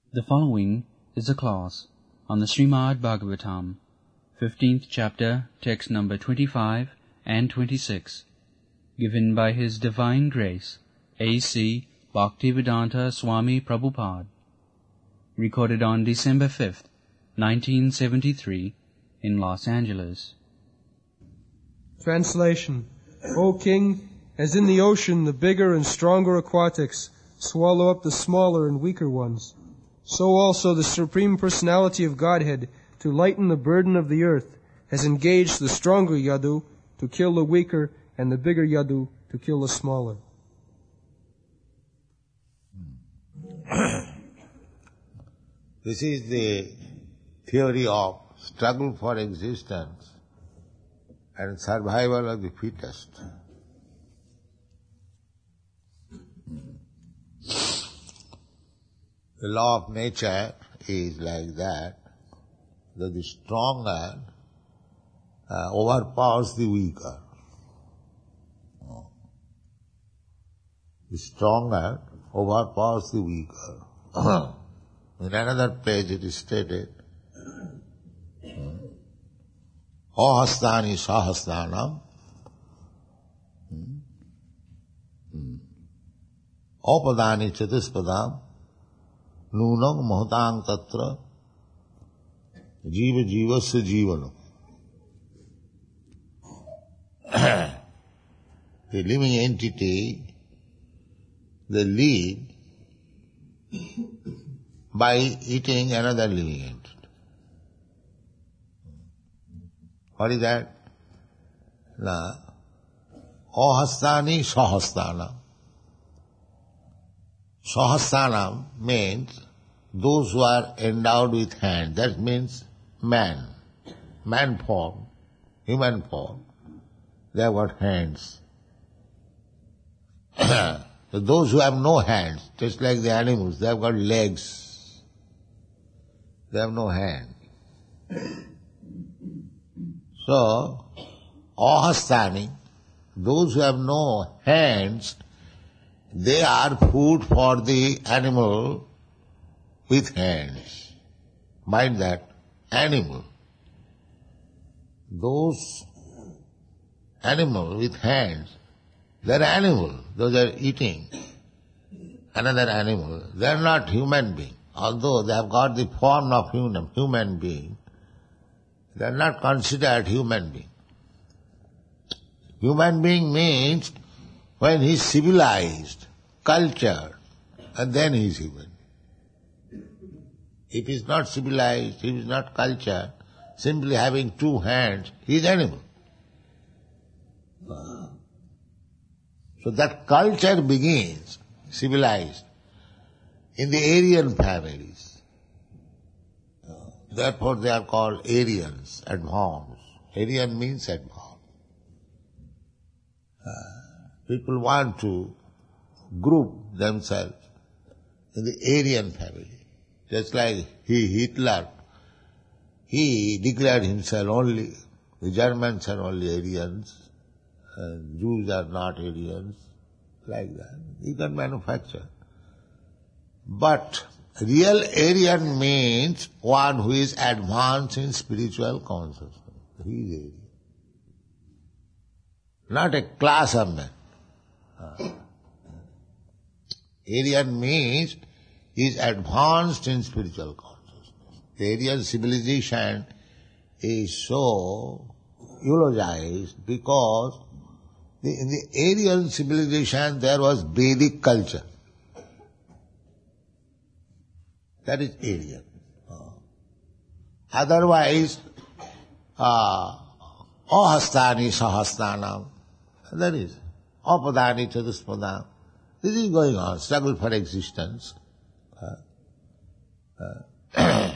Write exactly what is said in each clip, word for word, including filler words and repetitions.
The following is a class on the Srimad Bhagavatam, fifteenth chapter, text number twenty-five and twenty-six, given by His Divine Grace, A C Bhaktivedanta Swami Prabhupada, recorded on December fifth, nineteen seventy-three, in Los Angeles. Translation. O King, as in the ocean the bigger and stronger aquatics swallow up the smaller and weaker ones, so also the Supreme Personality of Godhead, to lighten the burden of the earth, has engaged the stronger Yadu to kill the weaker and the bigger Yadu to kill the smaller. This is the theory of struggle for existence and survival of the fittest. The law of nature is like that, that the stronger uh, overpowers the weaker. The stronger overpowers the weaker. In another page it is stated, Ahastani sahasthanam Apadani chatuspadam Nunam mahatang tatra Jiva jivasya jivanam. The living entity, they live by eating another living entity. What is that? Na ahastani sahasthanam. Sahasthanam means those who are endowed with hands. That means man, man form, human form. They have got hands. So those who have no hands, just like the animals, they have got legs. They have no hand. So, ahastani, those who have no hands, they are food for the animal with hands. Mind that, animal. Those animal with hands, they are animal. Those are eating another animal. They are not human being. Although they have got the form of human, human being, they are not considered human being. Human being means when he is civilized, cultured, and then he is human. If he is not civilized, he is not cultured, simply having two hands, he is animal. So that culture begins, civilized, in the Aryan families. Therefore they are called Aryans, advanced. Aryan means advanced. People want to group themselves in the Aryan family. Just like he, Hitler, he declared himself only, the Germans are only Aryans, and Jews are not Aryans, like that. You can manufacture. But real Aryan means one who is advanced in spiritual consciousness. He is Aryan. Not a class of men. Aryan means he is advanced in spiritual consciousness. The Aryan civilization is so eulogized because the, in the Aryan civilization there was Vedic culture. That is Aryan. Otherwise, uh, ahastani sahasthanam, that is, apadani chatuspadam. This is going on, struggle for existence. Uh, uh,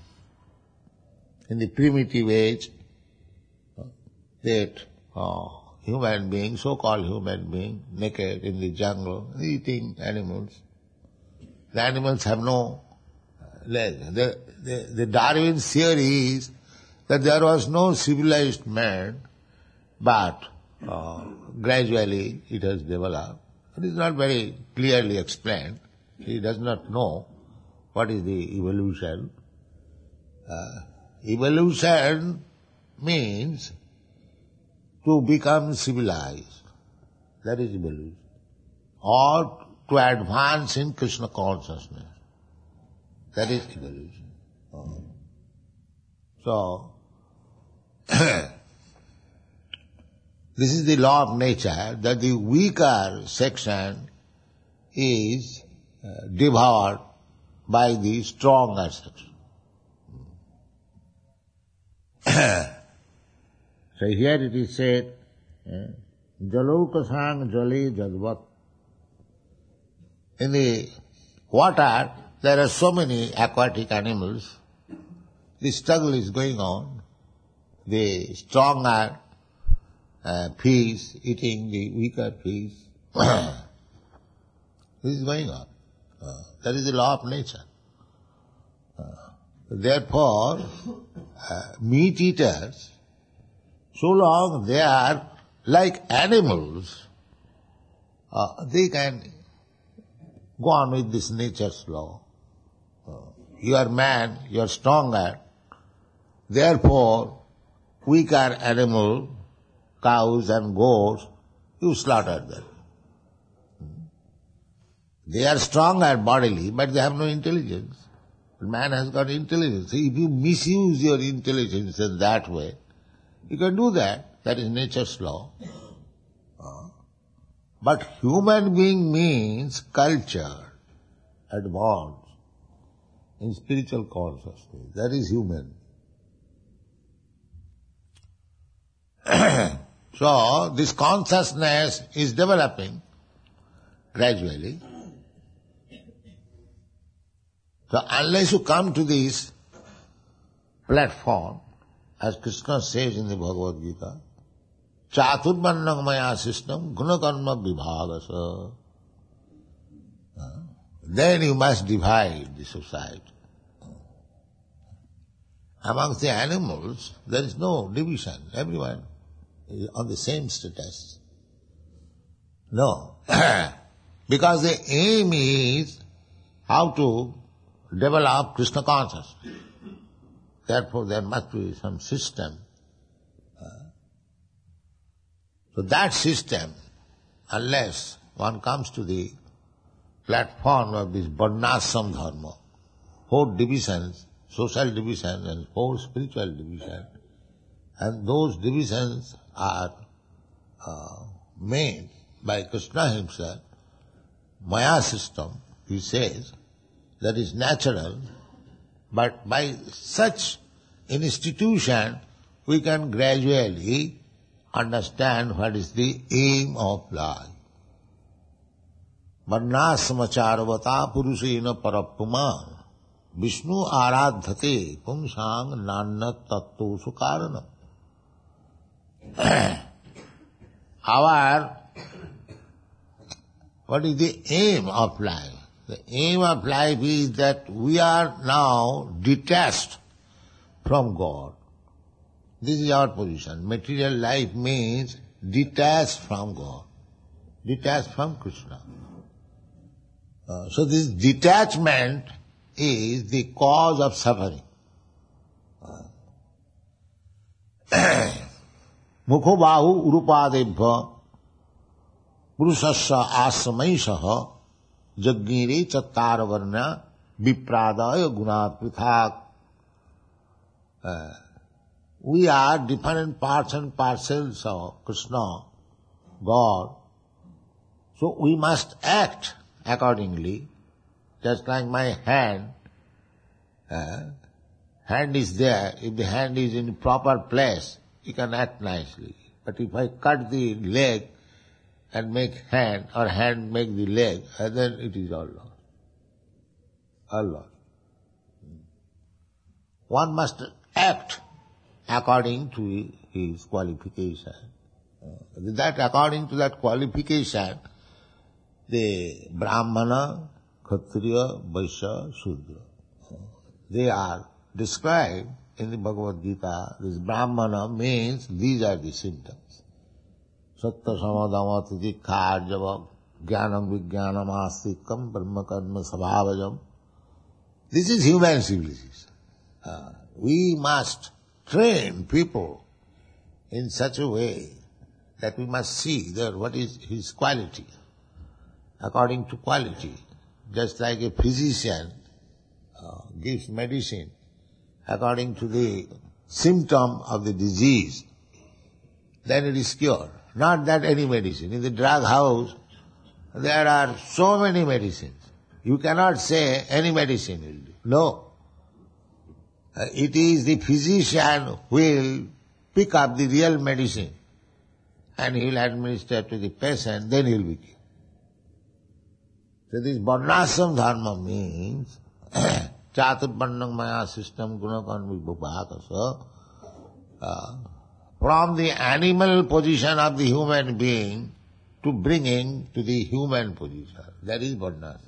in the primitive age, that uh, human being, so-called human being, naked in the jungle, eating animals. The animals have no legs. The, the, the Darwin's theory is that there was no civilized man, but uh, gradually it has developed. It is not very clearly explained. He does not know what is the evolution? Uh, evolution means to become civilized. That is evolution. Or to advance in Krishna consciousness. That is evolution. Oh. So, this is the law of nature, that the weaker section is uh, devoured by the stronger section. So here it is said, Jalokasang jale jadvat. In the water, there are so many aquatic animals. The struggle is going on. The stronger uh, fish eating the weaker fish. This is going on. Uh, that is the law of nature. Uh, therefore, uh, meat eaters, so long they are like animals, uh, they can go on with this nature's law. Uh, you are man, you are stronger. Therefore, weaker animal, cows and goats, you slaughter them. They are stronger bodily, but they have no intelligence. Man has got intelligence. If you misuse your intelligence in that way, you can do that. That is nature's law. Uh, but human being means culture, advanced in spiritual consciousness. That is human. So, this consciousness is developing gradually. So, unless you come to this platform, as Krishna says in the Bhagavad Gita, Chaturvannam maya system gunakarma vibhagasa. Then you must divide the society. Amongst the animals, there is no division. Everyone is on the same status. No. Because the aim is how to develop Krishna consciousness. Therefore, there must be some system. So that system, unless one comes to the platform of this Varnashram Dharma, four divisions, social divisions and four spiritual divisions, and those divisions are uh, made by Krishna himself, Maya system, he says, that is natural, but by such institution we can gradually understand what is the aim of life. Varnasramacharvata purushena parapuma Vishnu aradhate pumsang nanna tattu sukaranam. Our, what is the aim of life? The aim of life is that we are now detached from God. This is our position. Material life means detached from God, detached from Krishna. Uh, so this detachment is the cause of suffering. Mukho bahu urupadebhya purusasya asamaishaha Jagnire chattara varna vipradaya guna prithak. Uh, we are different parts and parcels of Krishna, God. So we must act accordingly. Just like my hand, uh, hand is there. If the hand is in proper place, you can act nicely. But if I cut the leg and make hand, or hand make the leg, and then it is all lost. All lost. One must act according to his qualification. That according to that qualification, the Brahmana, Kshatriya, Vaishya, Shudra, they are described in the Bhagavad Gita. This Brahmana means these are the symptoms. Satta samadama tidikha arjava jnanam vijnanam astikam brahma karma sabhavajam. This is human civilization. Uh, we must train people in such a way that we must see that what is his quality, according to quality. Just like a physician uh, gives medicine according to the symptom of the disease, then it is cured. Not that any medicine. In the drug house, there are so many medicines. You cannot say any medicine will do. No. Uh, it is the physician who will pick up the real medicine and he will administer to the patient, then he will be cured. So this Varnashram Dharma means Chaturvarnam Maya system Gunakarmi Bhupakasa, uh, from the animal position of the human being to bringing to the human position. That is Varnashram.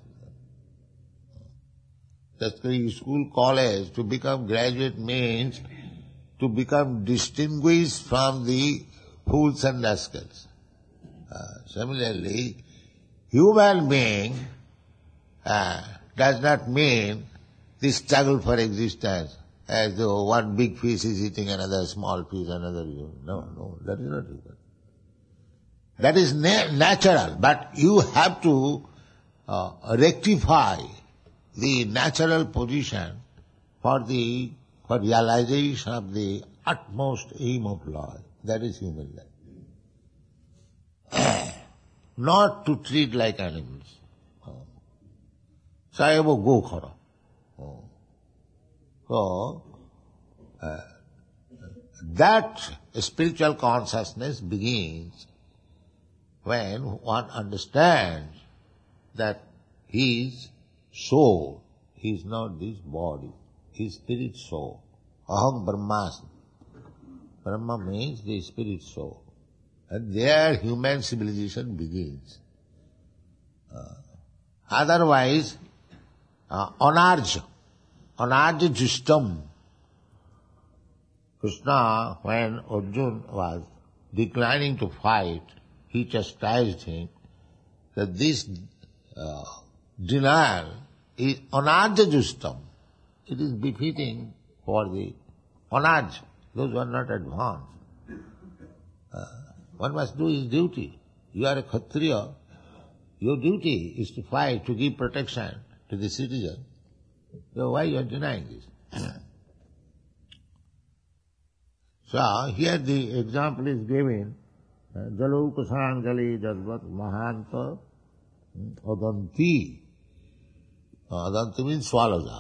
Just like school, college, to become graduate means to become distinguished from the fools and rascals. Uh, similarly, human being uh, does not mean the struggle for existence, as though one big fish is eating another small fish, another... No, no, that is not human. That is na- natural, but you have to uh, rectify the natural position for the for realization of the utmost aim of life. That is human life. Not to treat like animals. Sayabo go khara. So, uh, that spiritual consciousness begins when one understands that his soul is not this body, his spirit soul. Aham Brahmasmi. Brahma means the spirit soul. And there human civilization begins. Uh, otherwise, uh, anarja, anarja justam. Krishna, when Arjuna was declining to fight, he chastised him that this uh, denial is anarja justam. It is befitting for the anarja, those who are not advanced. Uh, one must do his duty. You are a Kshatriya. Your duty is to fight, to give protection to the citizen. So why you are denying this? So here the example is given. Jalu kusanjali jadvat mahanta adanti. Adanti means swallows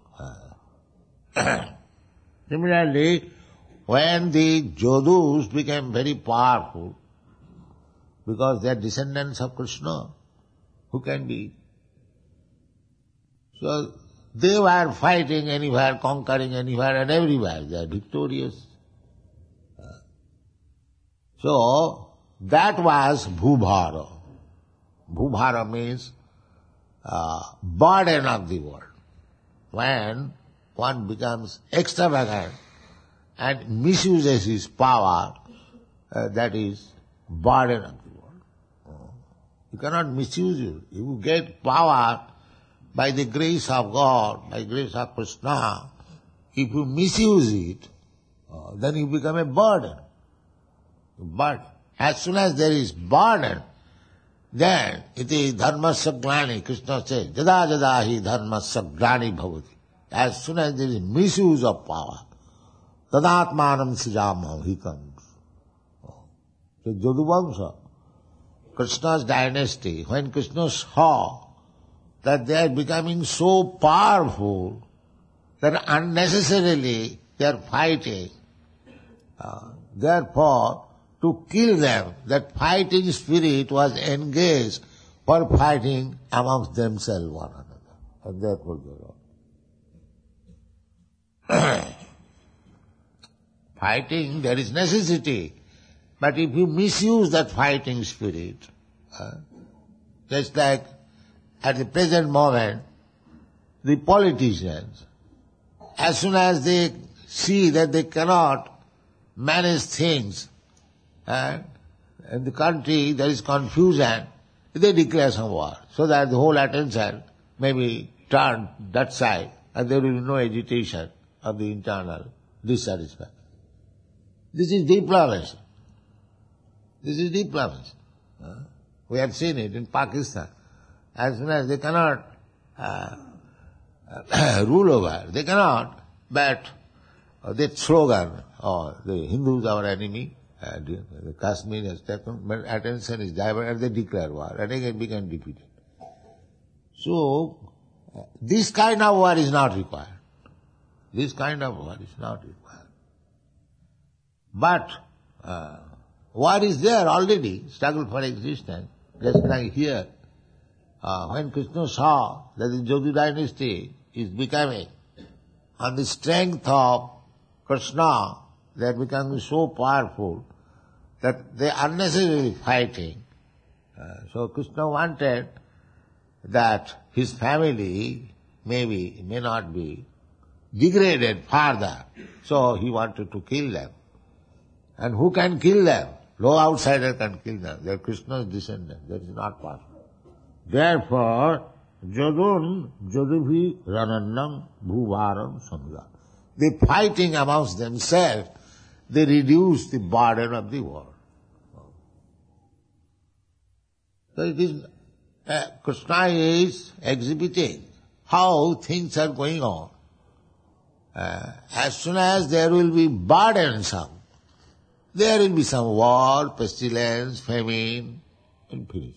up. Similarly, when the Jodhus became very powerful, because they are descendants of Krishna, who can be? So they were fighting anywhere, conquering anywhere and everywhere. They are victorious. So that was Bhubhara. Bhubhara means uh, burden of the world. When one becomes extravagant and misuses his power, uh, that is burden of the world. You cannot misuse it. You get power by the grace of God, by the grace of Krishna. If you misuse it, uh, then you become a burden. But as soon as there is burden, then iti dharmasya glani, Krishna says, jada jada hi dharmasya glani bhavati. As soon as there is misuse of power, tadatmanam srijamam, he comes. So Jaduvamsa, Krishna's dynasty, when Krishna saw that they are becoming so powerful that unnecessarily they are fighting, uh, therefore, to kill them, that fighting spirit was engaged for fighting amongst themselves one another. And therefore they are fighting, there is necessity. But if you misuse that fighting spirit, uh, just like at the present moment, the politicians, as soon as they see that they cannot manage things, and in the country there is confusion, they declare some war, so that the whole attention may be turned that side, and there will be no agitation of the internal dissatisfaction. This is diplomacy. This is diplomacy. Uh, we have seen it in Pakistan. As soon as they cannot uh, uh, rule over, they cannot, but uh, that slogan, oh, the Hindus are our enemy, uh, the, the Kashmir has taken, but attention is diverted, and they declare war, and again become defeated. So, uh, this kind of war is not required. This kind of war is not required. But, uh, war is there already, struggle for existence. Just like here, uh, when Krishna saw that the Jadu dynasty is becoming, on the strength of Krishna, they are becoming so powerful that they are unnecessarily fighting. Uh, so Krishna wanted that his family maybe may not be degraded further. So he wanted to kill them. And who can kill them? No outsider can kill them. They are Krishna's descendants. That is not possible. Therefore, Jadun Jaduvi Ranannam Bhuvaram Sangha. They fighting amongst themselves, they reduce the burden of the war. So it is, uh, Krishna is exhibiting how things are going on. Uh, as soon as there will be burdensome, there will be some war, pestilence, famine, and finish.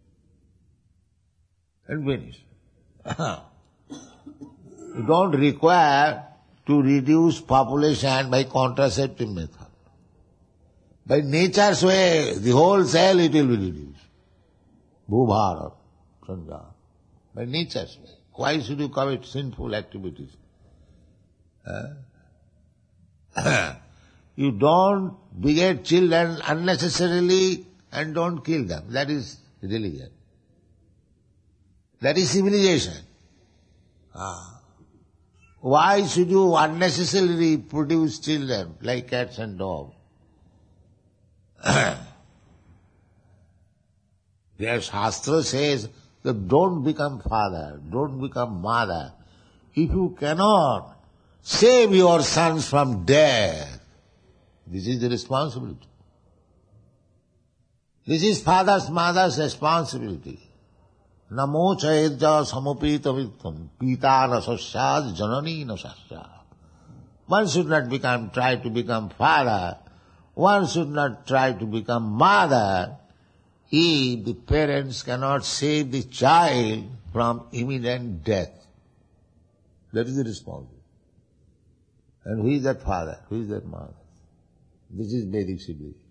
And finish. You don't require to reduce population by contraceptive method. By nature's way, the whole cell it will be reduced. Bhubhara, Sangha. By nature's way. Why should you commit sinful activities? Uh, you don't beget children unnecessarily and don't kill them. That is religion. That is civilization. Ah. Why should you unnecessarily produce children like cats and dogs? Their Shastra says that don't become father, don't become mother. If you cannot save your sons from death, this is the responsibility. This is father's, mother's responsibility. Namo chaedja samupita vittam pita nasasyad janani nasasya. One should not become, try to become father. One should not try to become mother if the parents cannot save the child from imminent death. That is the responsibility. And who is that father? Who is that mother? This is Vedic civilization.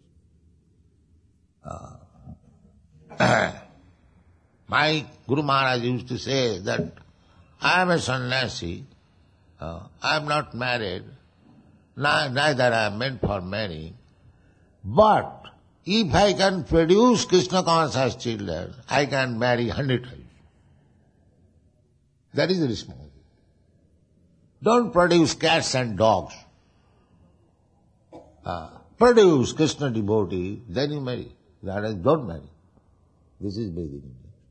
Uh, my Guru Maharaj used to say that I am a sannyasi, uh, I am not married, neither I am meant for marrying, but if I can produce Krishna conscious children, I can marry hundred times. That is the responsibility. Don't produce cats and dogs. Uh, produce Krishna devotee, then you marry. Otherwise, don't marry. This is Vedic.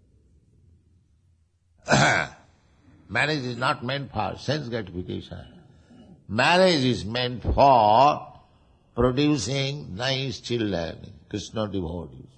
Marriage is not meant for sense gratification. Marriage is meant for producing nice children, Krishna devotees.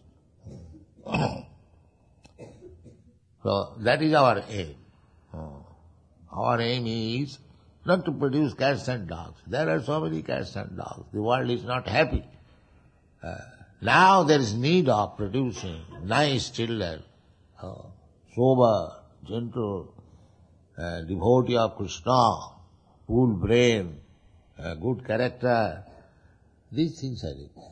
So that is our aim. Our aim is not to produce cats and dogs. There are so many cats and dogs. The world is not happy. Uh, now there is need of producing nice children, uh, sober, gentle, uh, devotee of Krishna, full brain, uh, good character. These things are it.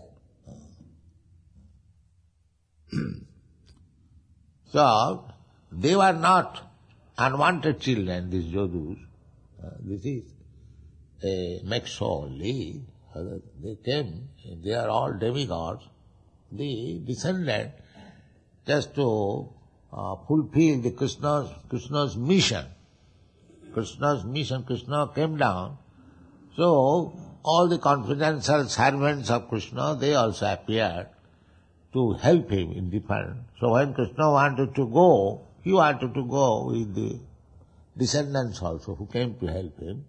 So, they were not unwanted children, these Jadus. Uh, this is a mixture only. Uh, they came, they are all demigods. They descended just to uh, fulfill the Krishna's, Krishna's mission. Krishna's mission, Krishna came down. So, all the confidential servants of Krishna, they also appeared to help him in different. So when Krishna wanted to go, he wanted to go with the descendants also who came to help him.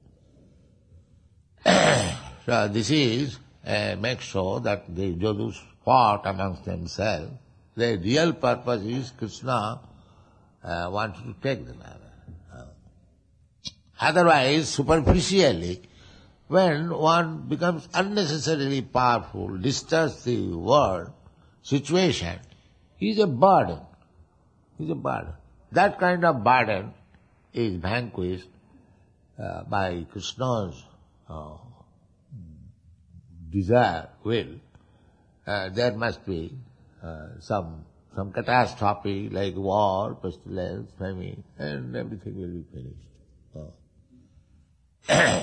So this is uh, makes sure that the Jadus fought amongst themselves. The real purpose is Krishna uh, wanted to take them away. Uh, otherwise, superficially, when one becomes unnecessarily powerful, disturbs the world, situation, he is a burden. He is a burden. That kind of burden is vanquished uh, by Krishna's uh, desire, will. Uh, there must be uh, some some catastrophe like war, pestilence, famine, and everything will be finished. Uh.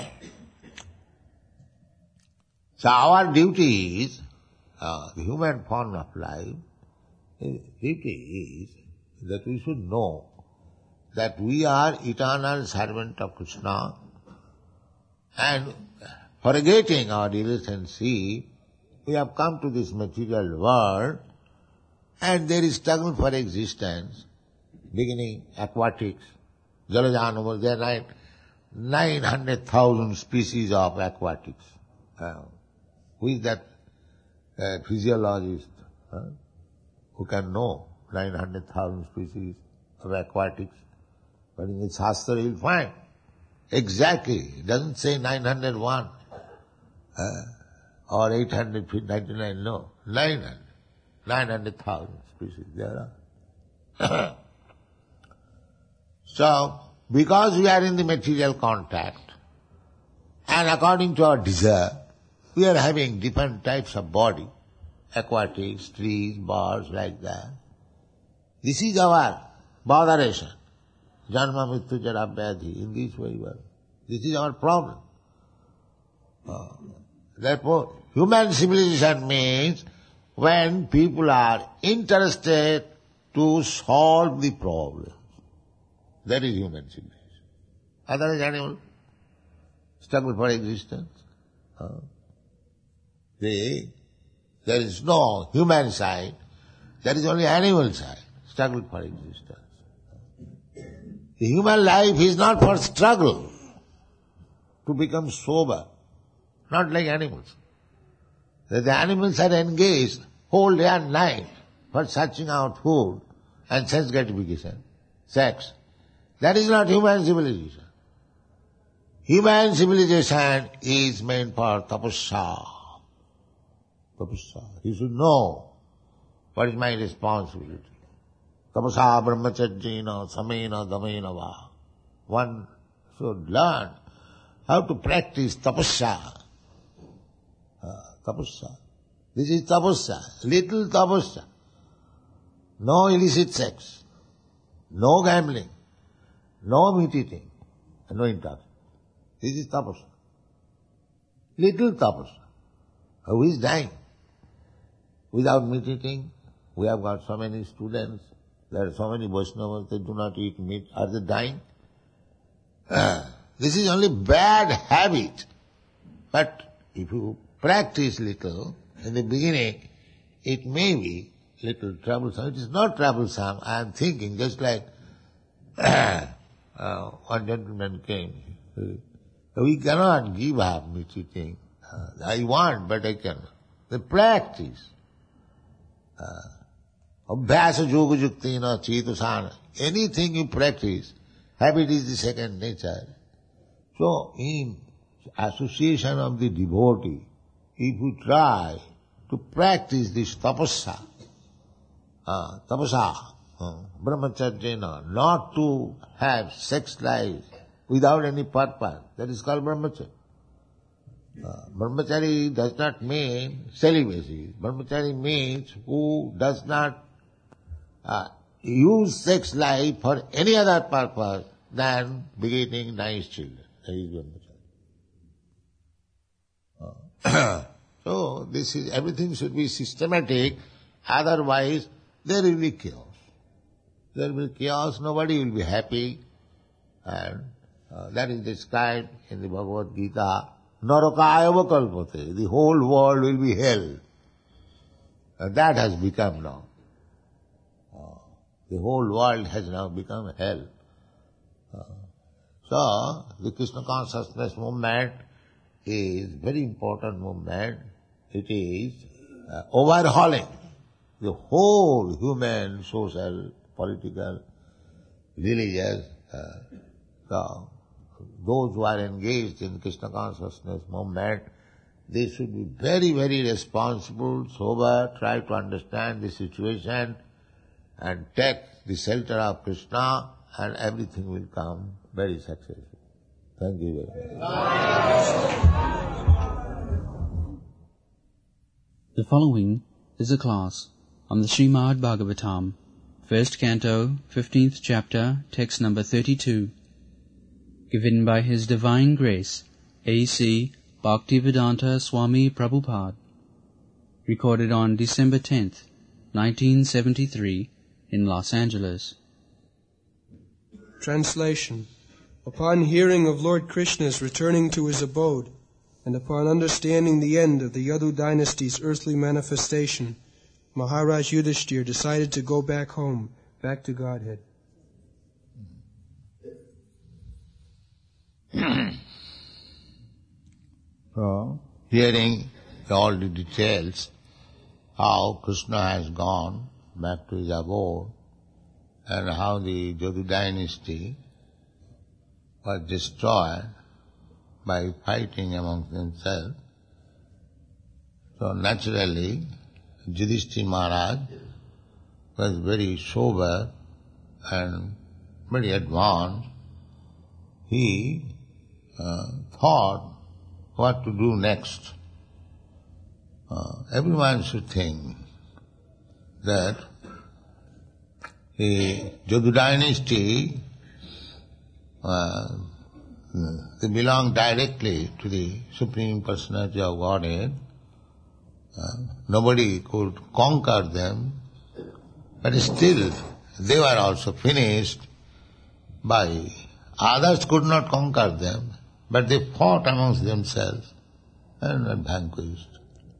So our duty is, uh, the human form of life, the duty is that we should know that we are eternal servant of Krishna, and forgetting our relationship, we have come to this material world, and there is struggle for existence, beginning aquatics, Jalajanamur, there are nine hundred thousand species of aquatics. Uh, who is that uh, physiologist uh, who can know nine hundred thousand species of aquatics? But in the Shastra you'll find exactly, it doesn't say nine hundred one uh, or eight hundred ninety-nine, no, nine hundred. nine hundred thousand species there are. So, because we are in the material contact, and according to our desire, we are having different types of body, aquatics, trees, birds, like that. This is our botheration. Janma mrityu jara vyadhi, in this way we are. This is our problem. Uh, therefore, human civilization means when people are interested to solve the problem. That is human civilization. Otherwise, animal struggle for existence. Uh, they, there is no human side, there is only animal side, struggle for existence. The human life is not for struggle, to become sober, not like animals. The animals are engaged whole day and night for searching out food and sense gratification, sex. That is not human civilization. Human civilization is meant for tapasya. Tapasya. You should know what is my responsibility. Tapasya brahmacharjena samena damena va. One should learn how to practice tapasya. Uh, tapasya. This is tapasya, little tapasya. No illicit sex, no gambling, no meat eating, and no intoxication. This is tapasya. Little tapasya. Who is dying? Without meat eating, we have got so many students, there are so many Vaishnavas, they do not eat meat. Are they dying? Uh, this is only bad habit. But if you practice little, in the beginning, it may be little troublesome. It is not troublesome. I am thinking just like uh, one gentleman came. We cannot give up meat eating. Uh, I want, but I cannot. The practice. Abhyasa yoga yuktina chetusana. Anything you practice, habit is the second nature. So, in association of the devotee, if you try to practice this tapasya, uh, tapasya, uh, brahmacharjena, not to have sex life without any purpose, that is called brahmacharya. Uh, brahmachari does not mean celibacy. Brahmachari means who does not uh, use sex life for any other purpose than begetting nice children. That is brahmachari. Uh, so this is, everything should be systematic, otherwise there will be chaos. There will be chaos, nobody will be happy, and uh, that is described in the Bhagavad Gita. Narakayava kalpate, the whole world will be hell. And that has become now. Uh, the whole world has now become hell. Uh, So, the Krishna consciousness movement is very important movement. It is uh, overhauling the whole human, social, political, religious. Uh, so, those who are engaged in Krishna consciousness movement, they should be very, very responsible, sober, try to understand the situation and take the shelter of Krishna, and everything will come very successful. Thank you very much. The following is a class on the Srimad Bhagavatam, first canto, fifteenth chapter, text number thirty-two, given by His Divine Grace, A C Bhaktivedanta Swami Prabhupada, recorded on December tenth, nineteen seventy-three, in Los Angeles. Translation. Upon hearing of Lord Krishna's returning to his abode, and upon understanding the end of the Yadu dynasty's earthly manifestation, Maharaj Yudhishthira decided to go back home, back to Godhead. So, hearing all the details, how Krishna has gone back to his abode, and how the Yadu dynasty was destroyed by fighting among themselves. So naturally, Yudhishthira Maharaj was very sober and very advanced. He uh, thought what to do next. Uh, everyone should think that the Yadu dynasty, uh, they belong directly to the Supreme Personality of Godhead. Uh, nobody could conquer them, but still they were also finished by others could not conquer them, but they fought amongst themselves and were vanquished.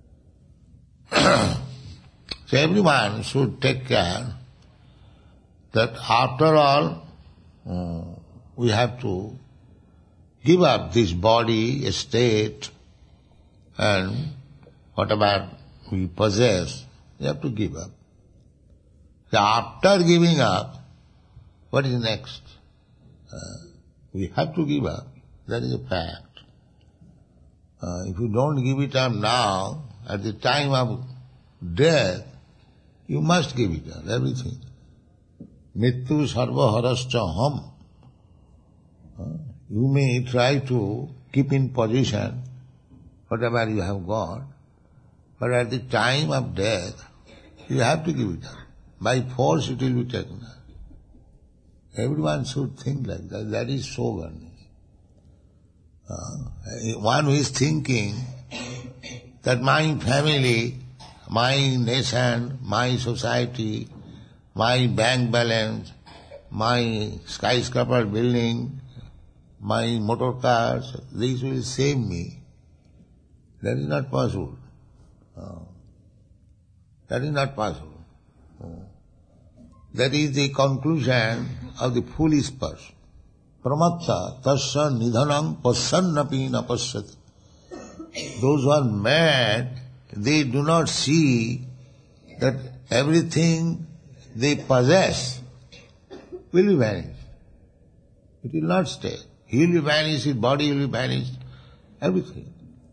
So everyone should take care that after all, uh, we have to give up this body, estate, and whatever we possess, we have to give up. So after giving up, what is next? Uh, we have to give up. That is a fact. Uh, if you don't give it up now, at the time of death, you must give it up, everything. Mittu sarva harascha ham. You may try to keep in position whatever you have got, but at the time of death, you have to give it up. By force it will be taken up. Everyone should think like that. That is soberness. Uh, one who is thinking that my family, my nation, my society, my bank balance, my skyscraper building, my motor cars, these will save me. That is not possible. Uh, that is not possible. Uh, that is the conclusion of the foolish person. Pramatta tasya nidhanam pasyannapi na pasyati. Those who are mad, they do not see that everything they possess will be vanished. It will not stay. He will be vanished, his body will be vanished, everything.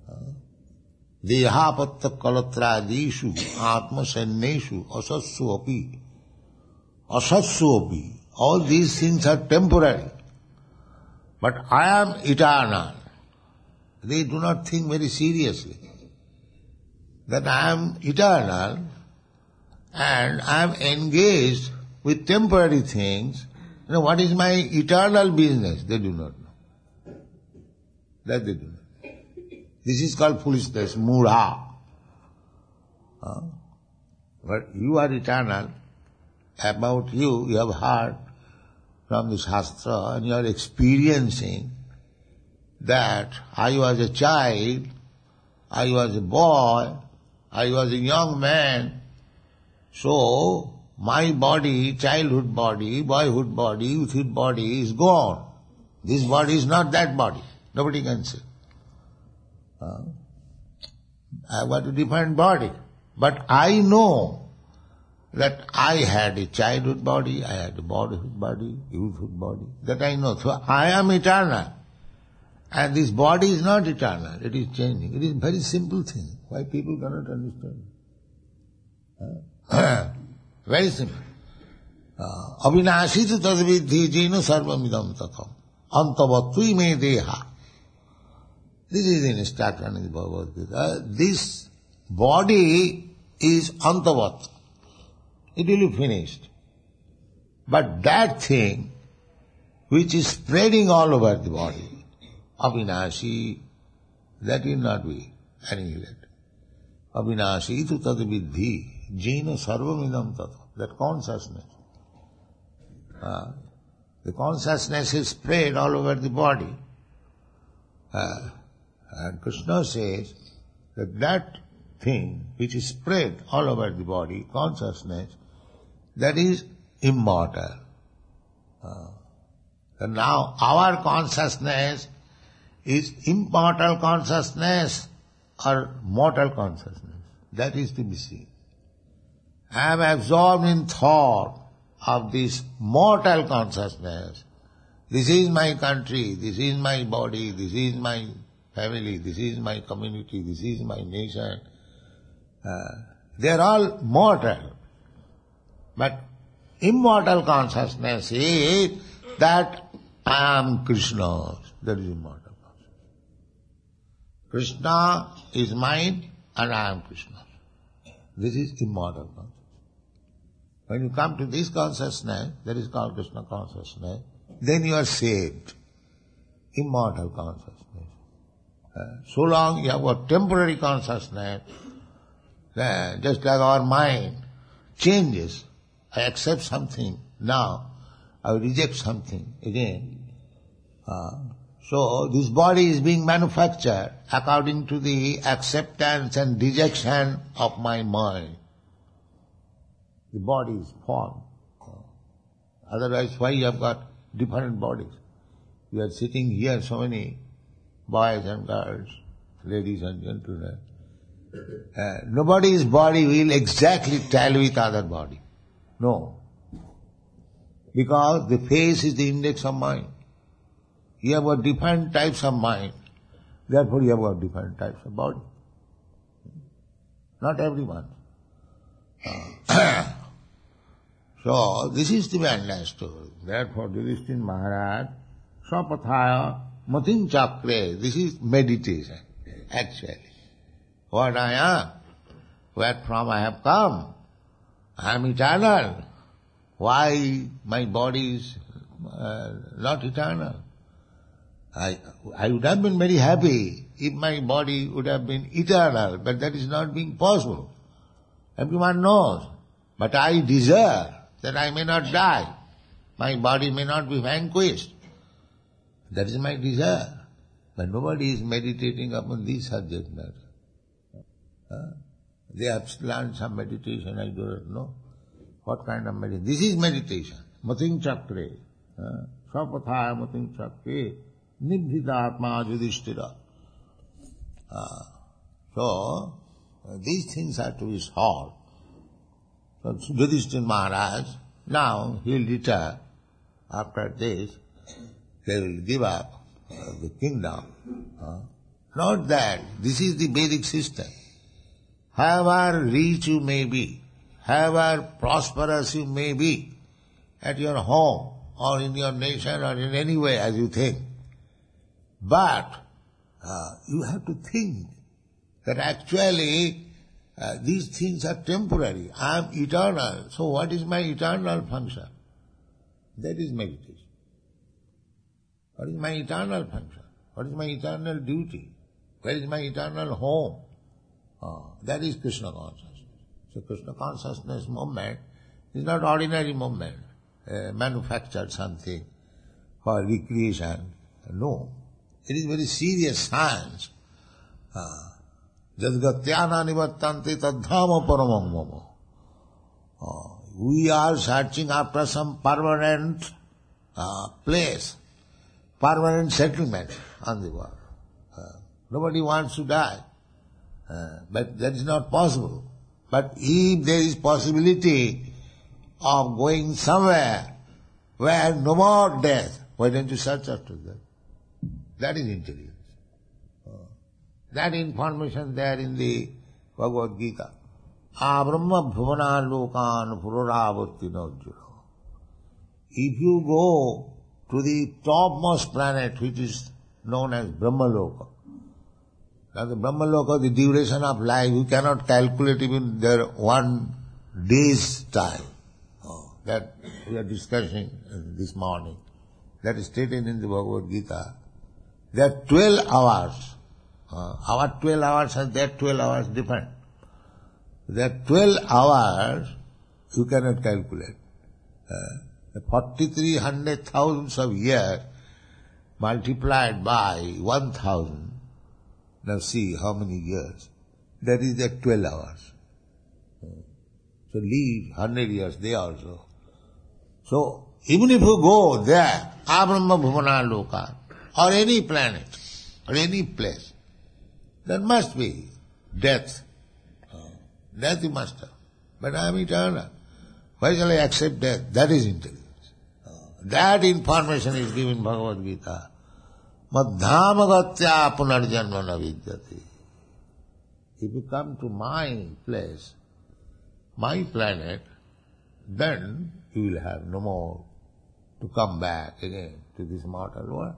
Dehapatta kalatradishu atma sanneshu asassu api. Asassu api. All these things are temporary. But I am eternal. They do not think very seriously that I am eternal and I am engaged with temporary things. You know, what is my eternal business? They do not know. That they do not. This is called foolishness, mudha. Uh, but you are eternal. About you, you have heard from the Shastra and you are experiencing that I was a child, I was a boy, I was a young man. So, my body, childhood body, boyhood body, youthhood body is gone. This body is not that body. Nobody can say. Uh, I have got a different body. But I know that I had a childhood body, I had a boyhood body, youthhood body. That I know. So I am eternal. And this body is not eternal. It is changing. It is a very simple thing. Why people cannot understand? Uh, very simple. Avinashi tu tadvidhi jino sarvamidam tatham. Antavatvi me deha. This is instruction in the Bhagavad Gita. This body is antavat. It will be finished. But that thing which is spreading all over the body, avinashi, that will not be annihilated. Avinashi tu tadvidhi jino sarvamidam tatham. That consciousness. Uh, the consciousness is spread all over the body. Uh, and Krishna says that that thing which is spread all over the body, consciousness, that is immortal. Uh, and now our consciousness is immortal consciousness or mortal consciousness. That is to be seen. I am absorbed in thought of this mortal consciousness. This is my country, this is my body, this is my family, this is my community, this is my nation. Uh, they are all mortal. But immortal consciousness is that I am Krishna. That is immortal consciousness. Krishna is mine and I am Krishna. This is immortal consciousness. When you come to this consciousness, that is called Krishna consciousness, then you are saved. Immortal consciousness. Uh, so long you have got temporary consciousness, uh, just like our mind changes. I accept something now, I reject something again. Uh, so this body is being manufactured according to the acceptance and rejection of my mind. The body is formed. Otherwise, why you have got different bodies? You are sitting here, so many boys and girls, ladies and gentlemen. Uh, nobody's body will exactly tally with other body. No. Because the face is the index of mind. You have got different types of mind. Therefore you have got different types of body. Not everyone. Uh, So, this is to be understood. Therefore, Yudhishthira Maharaj, Sapathaya Matin Chakre, this is meditation, actually. What I am, where from I have come, I am eternal. Why my body is uh, not eternal? I, I would have been very happy if my body would have been eternal, but that is not being possible. Everyone knows. But I desire that I may not die. My body may not be vanquished. That is my desire. But nobody is meditating upon this subject matter. Uh, they have learned some meditation, I do not know. What kind of meditation? This is meditation. Matin Chakre. Sapathaya Matin Chakre. Nibhidatma Yudhishthira. Uh, so, uh, these things are to be solved. So Yudhishthira Maharaj, now he will retire. After this, they will give up uh, the kingdom. Uh, not that. This is the Vedic system. However rich you may be, however prosperous you may be, at your home or in your nation or in any way as you think, but uh, you have to think that actually Uh, these things are temporary. I am eternal. So what is my eternal function? That is meditation. What is my eternal function? What is my eternal duty? Where is my eternal home? Uh, that is Krishna consciousness. So Krishna consciousness movement is not ordinary movement, uh, manufactured something for recreation. No. It is very serious science. Uh, Jadgatyana nivattante tadhama paramam mama. We are searching after some permanent uh, place permanent settlement on the world. Uh, nobody wants to die. Uh, but that is not possible. But if there is possibility of going somewhere where no more death, why don't you search after that? That is intelligence. Uh, that information there in the Bhagavad Gita. Abrahma bhuvana lokan puraravarti nojjuna. If you go to the topmost planet which is known as Brahmaloka, now the Brahmaloka, the duration of life, you cannot calculate even their one day's time. Oh, that we are discussing this morning. That is stated in the Bhagavad Gita. There are twelve hours. Uh, our twelve hours and their twelve hours different. There are twelve hours you cannot calculate. Uh, forty-three hundred thousands of years multiplied by one thousand. Now see how many years. That is the twelve hours. So leave one hundred years there also. So even if you go there, Abrahma Bhuvana Loka, or any planet, or any place, there must be death. Death you must have. But I am eternal. Why shall I accept death? That is intelligence. That information is given in Bhagavad Gita. Madhyamagatya punarjanma na vidyati. If you come to my place, my planet, then you will have no more to come back again to this mortal world.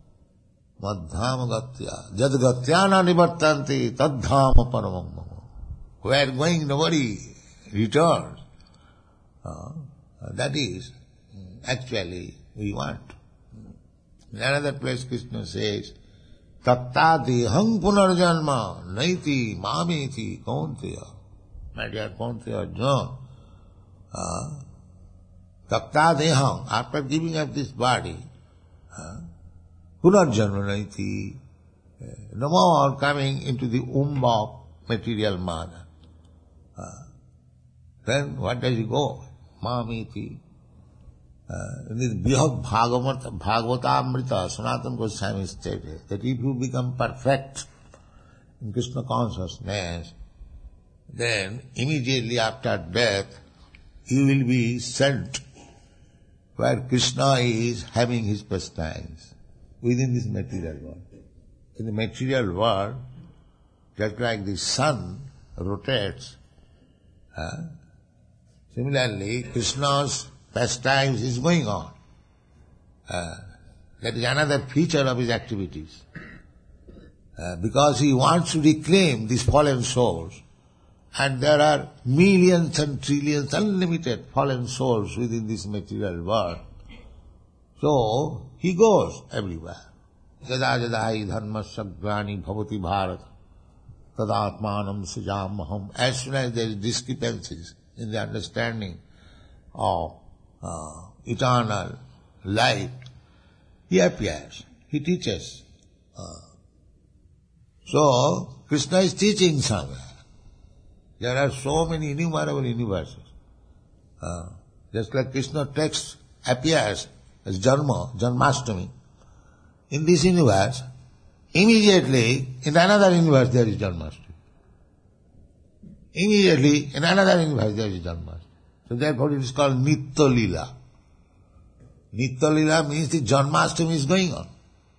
Madhyamagatya. Jadgatyana nivartanti tadhama paramam mama. Where going nobody returns. Uh, that is, actually, we want. In another place Krishna says, Tatta deham punarjanma naiti mameti kaunteya. My dear Kaunteya Arjuna, uh, Tatta deham, after giving up this body, uh, punarjanma naiti, uh, no more coming into the womb of material mother. Uh, then what does he go? Mamiti. Uh, in this Bihad Bhagavata, Bhagavatamrita, Sanatana Goswami stated that if you become perfect in Krishna consciousness, then immediately after death, you will be sent where Krishna is having his pastimes within this material world. In the material world, just like the sun rotates, uh, similarly, Krishna's pastimes is going on. Uh, that is another feature of his activities. Uh, because he wants to reclaim these fallen souls. And there are millions and trillions, unlimited fallen souls within this material world. So, he goes everywhere. Jada jadai dharma sagrani bhavati bharat tadatmanam sujamaham. As soon as there is discrepancies in the understanding of uh, eternal life, he appears, he teaches. Uh, so, Krishna is teaching somewhere. There are so many innumerable universes. Uh, just like Krishna text appears as Janma, Janmashtami. In this universe, immediately in another universe there is Janmashtami. Immediately in another universe there is Janmashtami. So therefore it is called Nitya Lila. Nitya Lila means the Janmashtami is going on.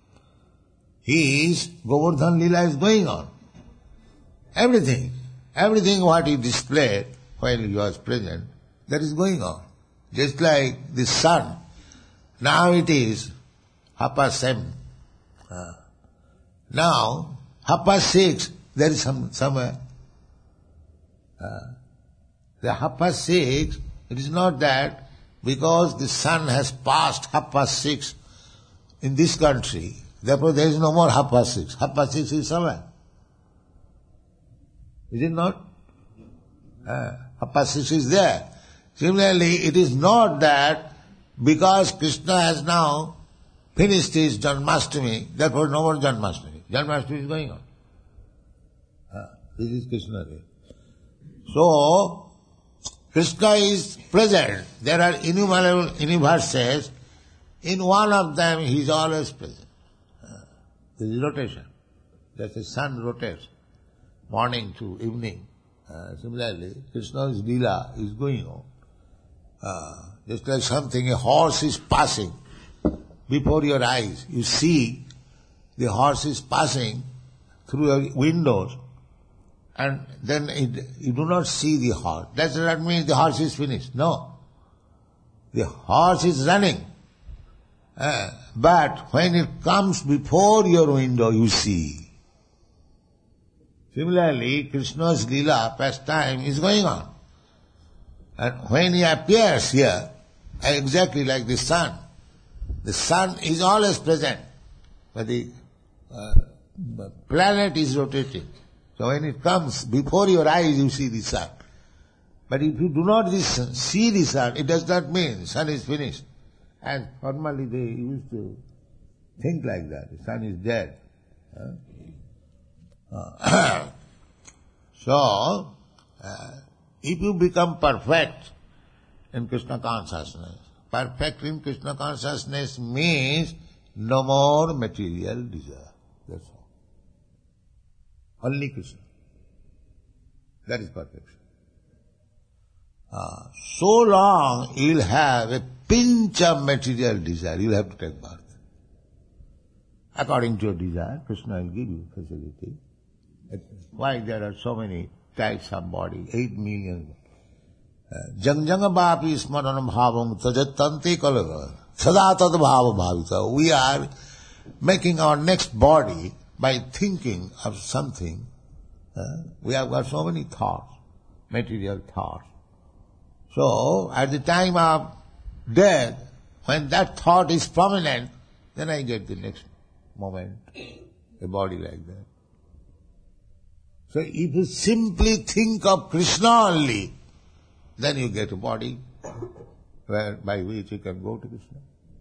His Govardhan Lila is going on. Everything, everything what he displayed while he was present, that is going on. Just like the sun, now it is half past seven. Uh, now, half past six, there is some somewhere. Uh, the half past six, it is not that because the sun has passed half past six in this country, therefore there is no more half past six. Half past six is somewhere. Is it not? Uh, half past six is there. Similarly, it is not that because Krishna has now finished his Janmashtami, therefore no more Janmashtami. Janmashtami is going on. Uh, this is Krishna. So, Krishna is present. There are innumerable universes In one of them, he is always present. Uh, there is rotation. Just the sun rotates, morning to evening. Uh, similarly, Krishna's Leela is going on. Uh, just like something, a horse is passing before your eyes. You see the horse is passing through your windows, and then it, you do not see the horse. Does not mean the horse is finished. No. The horse is running. Uh, but when it comes before your window, you see. Similarly, Krishna's Leela pastime is going on. And when he appears here, exactly like the sun, the sun is always present, but the uh, planet is rotating. So when it comes before your eyes, you see the sun. But if you do not see the sun, it does not mean sun is finished. And formally they used to think like that. The sun is dead. Uh, so, uh, if you become perfect in Krishna consciousness, perfect in Krishna consciousness means no more material desire. That's all. Only Krishna. That is perfection. Uh, so long you will have a pinch of material desire, you will have to take birth. According to your desire, Krishna will give you facility. Why there are so many types of body, eight million. Jangjanga bhapi smaranam bhavam tajatante kalava sadatad bhava bhavita. We are making our next body by thinking of something. Uh, we have got so many thoughts, material thoughts. So, at the time of death, when that thought is prominent, then I get the next moment, a body like that. So if you simply think of Krishna only, then you get a body where, by which you can go to Krishna.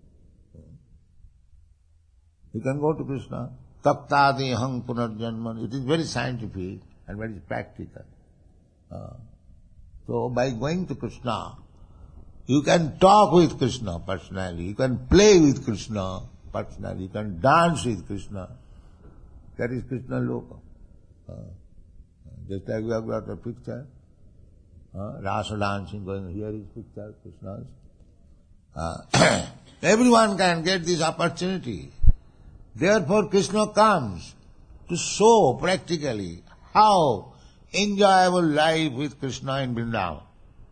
You can go to Krishna. Taptadi hang punarjanman. It is very scientific and very practical. Uh, so by going to Krishna, you can talk with Krishna personally, you can play with Krishna personally, you can dance with Krishna. That is Krishna Loka. Uh, just like we have got a picture, uh, Rasa dancing going, here is picture, Krishna's. Uh, everyone can get this opportunity. Therefore Krishna comes to show practically how enjoyable life with Krishna in Vrindavan.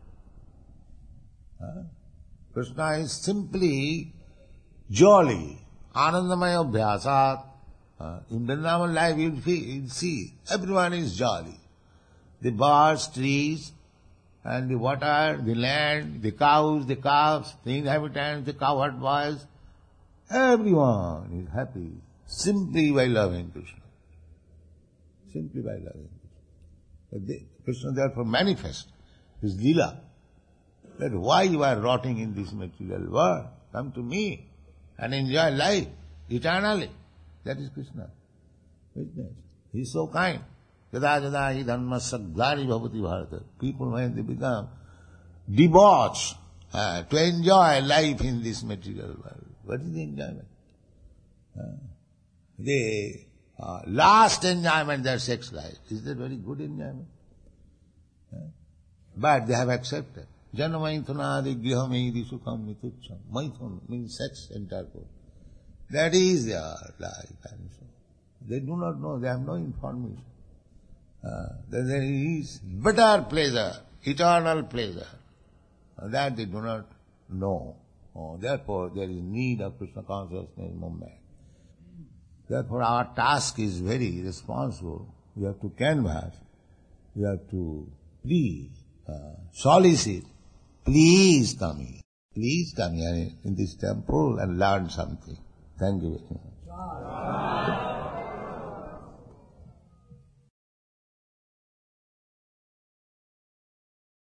Uh, Krishna is simply jolly, anandamaya abhyasat. Uh, in Vrindavan life you'll, feel, you'll see everyone is jolly. The birds, trees, and the water, the land, the cows, the calves, the inhabitants, the cowherd boys, everyone is happy simply by loving Krishna. Simply by loving Krishna. Krishna therefore manifests his Leela. That why you are rotting in this material world? Come to me and enjoy life eternally. That is Krishna. Witness. He is so kind. Jada jada hi dhamma sadgari bhavati bharata. People, when they become debauched uh, to enjoy life in this material world, what is the enjoyment? Uh, the uh, last enjoyment, their sex life. Is that very good enjoyment? Uh, but they have accepted. Jana maithunadi grihamedi sukham mitucham. Maithun means sex intercourse. That is their life. And so they do not know, they have no information. Uh, that there is better pleasure, eternal pleasure. Uh, that they do not know. Oh, therefore, there is need of Krishna consciousness movement. Therefore, our task is very responsible. We have to canvass. We have to please, uh, solicit. Please come here. Please come here in this temple and learn something. Thank you very much.